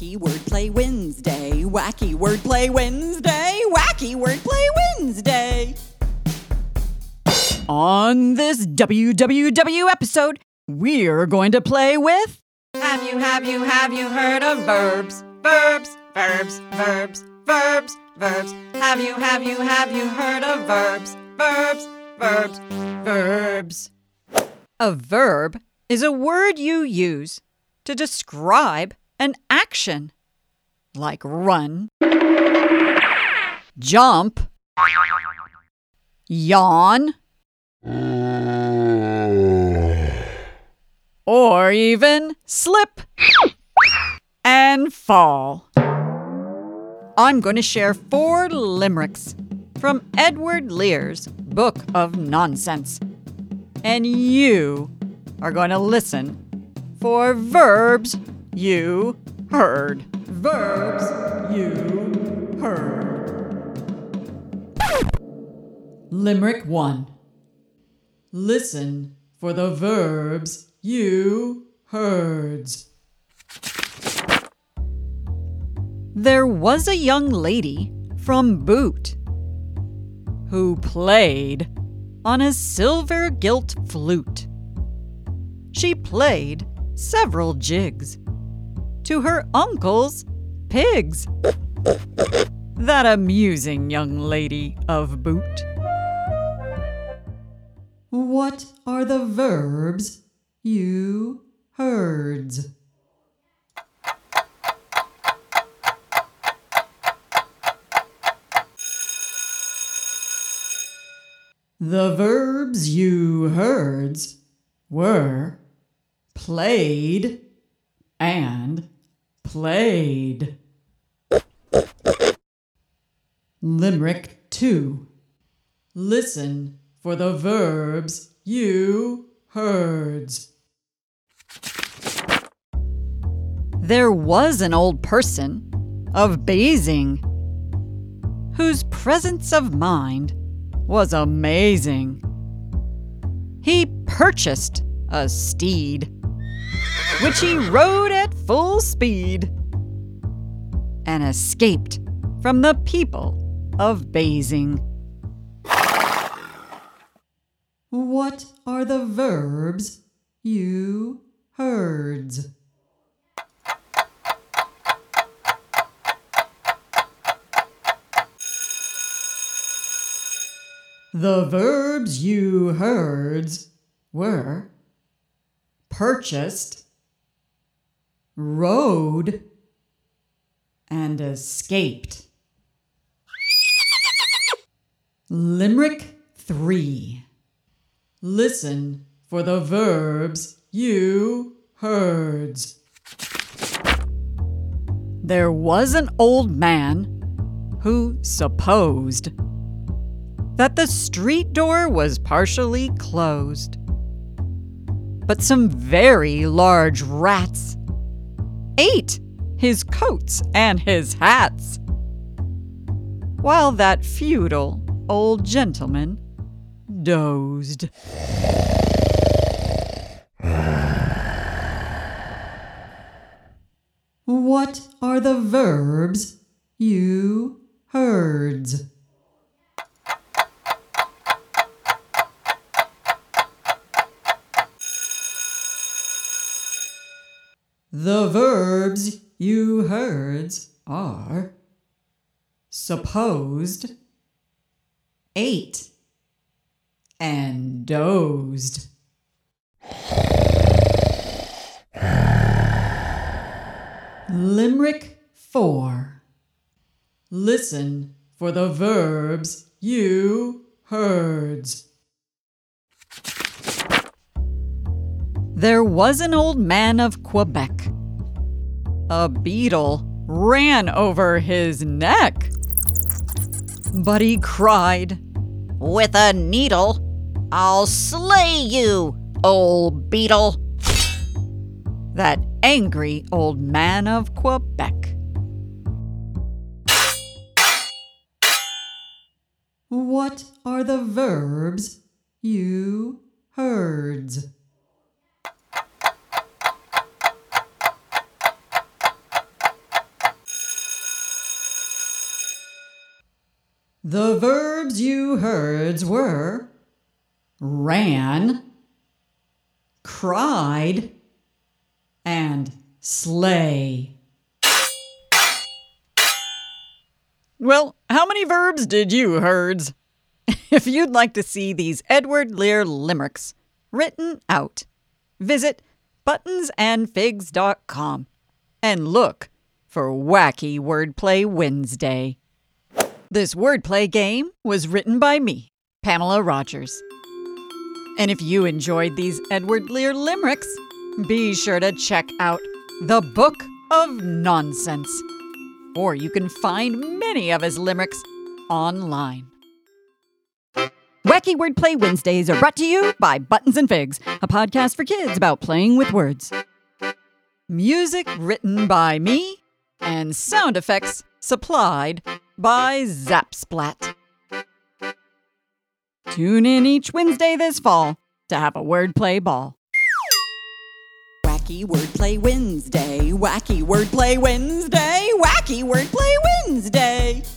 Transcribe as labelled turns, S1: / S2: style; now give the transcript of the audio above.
S1: Wacky Wordplay Wednesday. Wacky Wordplay Wednesday. Wacky Wordplay Wednesday. On this WWW episode, we're going to play with... Have you heard of verbs? Verbs. Have you heard of verbs? Verbs. A verb is a word you use to describe an action, like run, jump, yawn, or even slip and fall. I'm going to share 4 limericks from Edward Lear's Book of Nonsense. And you are going to listen for verbs you heard. Verbs you heard. Limerick 1. Listen for the verbs you heard. There was a young lady from Boot who played on a silver gilt flute. She played several jigs to her uncle's pigs. That amusing young lady of Boot. What are the verbs you heard? The verbs you heard were played and played. Limerick 2. Listen for the verbs you heard. There was an old person of Basing whose presence of mind was amazing. He purchased a steed, which he rode at full speed, and escaped from the people of Basing. What are the verbs you heard? The verbs you heard were purchased, rode, and escaped. Limerick 3. Listen for the verbs you heard. There was an old man who supposed that the street door was partially closed, but some very large rats ate his coats and his hats, while that feudal old gentleman dozed. What are the verbs you heard? The verbs you heard are supposed, ate, and dozed. Limerick 4. Listen for the verbs you heard. There was an old man of Quebec. A beetle ran over his neck, but he cried, "With a needle, I'll slay you, old beetle." That angry old man of Quebec. What are the verbs you heard? The verbs you heard were ran, cried, and slay. Well, how many verbs did you herds? If you'd like to see these Edward Lear limericks written out, visit buttonsandfigs.com and look for Wacky Wordplay Wednesday. This wordplay game was written by me, Pamela Rogers. And if you enjoyed these Edward Lear limericks, be sure to check out The Book of Nonsense, or you can find many of his limericks online. Wacky Wordplay Wednesdays are brought to you by Buttons and Figs, a podcast for kids about playing with words. Music written by me, and sound effects supplied by Zapsplat. Tune in each Wednesday this fall to have a wordplay ball. Wacky Wordplay Wednesday, Wacky Wordplay Wednesday, Wacky Wordplay Wednesday.